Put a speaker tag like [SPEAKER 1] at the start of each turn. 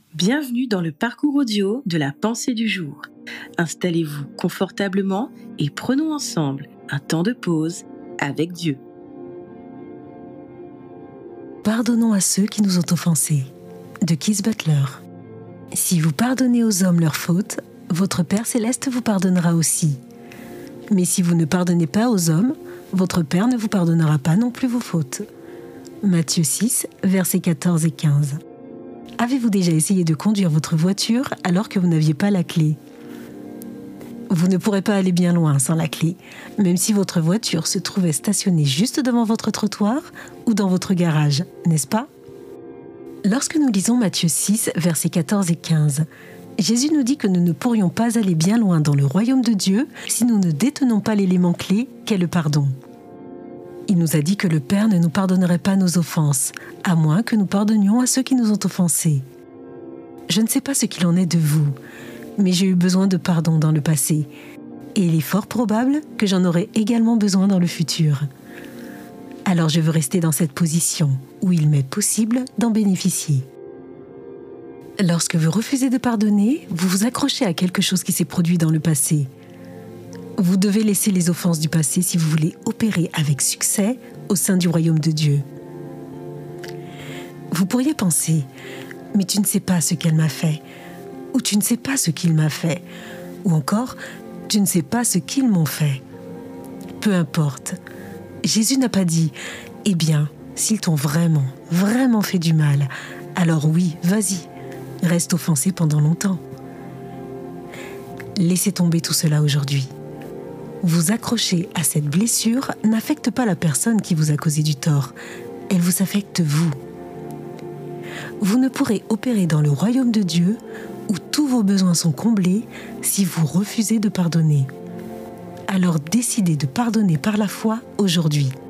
[SPEAKER 1] Bienvenue dans le parcours audio de la pensée du jour. Installez-vous confortablement et prenons ensemble un temps de pause avec Dieu.
[SPEAKER 2] Pardonnons à ceux qui nous ont offensés, de Keith Butler. Si vous pardonnez aux hommes leurs fautes, votre Père céleste vous pardonnera aussi. Mais si vous ne pardonnez pas aux hommes, votre Père ne vous pardonnera pas non plus vos fautes. Matthieu 6, versets 14 et 15. Avez-vous déjà essayé de conduire votre voiture alors que vous n'aviez pas la clé ? Vous ne pourrez pas aller bien loin sans la clé, même si votre voiture se trouvait stationnée juste devant votre trottoir ou dans votre garage, n'est-ce pas ? Lorsque nous lisons Matthieu 6, versets 14 et 15, Jésus nous dit que nous ne pourrions pas aller bien loin dans le royaume de Dieu si nous ne détenons pas l'élément clé qu'est le pardon. Il nous a dit que le Père ne nous pardonnerait pas nos offenses, à moins que nous pardonnions à ceux qui nous ont offensés. Je ne sais pas ce qu'il en est de vous, mais j'ai eu besoin de pardon dans le passé, et il est fort probable que j'en aurai également besoin dans le futur. Alors je veux rester dans cette position, où il m'est possible d'en bénéficier. Lorsque vous refusez de pardonner, vous vous accrochez à quelque chose qui s'est produit dans le passé. Vous devez laisser les offenses du passé si vous voulez opérer avec succès au sein du royaume de Dieu. Vous pourriez penser, mais tu ne sais pas ce qu'elle m'a fait, ou tu ne sais pas ce qu'il m'a fait, ou encore, tu ne sais pas ce qu'ils m'ont fait. Peu importe. Jésus n'a pas dit, eh bien, s'ils t'ont vraiment fait du mal, alors oui, vas-y, reste offensé pendant longtemps. Laissez tomber tout cela aujourd'hui. Vous accrocher à cette blessure n'affecte pas la personne qui vous a causé du tort, elle vous affecte vous. Vous ne pourrez opérer dans le royaume de Dieu où tous vos besoins sont comblés si vous refusez de pardonner. Alors décidez de pardonner par la foi aujourd'hui.